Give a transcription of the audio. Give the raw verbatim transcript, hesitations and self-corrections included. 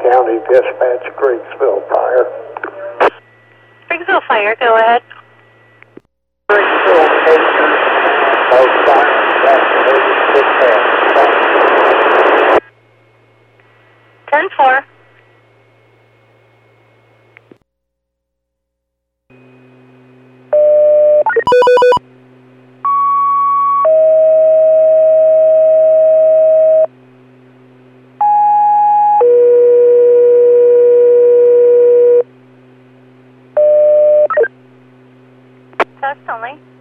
County Dispatch, Creeksville Fire. Creeksville Fire, go ahead. Creeksville Station, both fires activated, dispatch. ten four. Test only.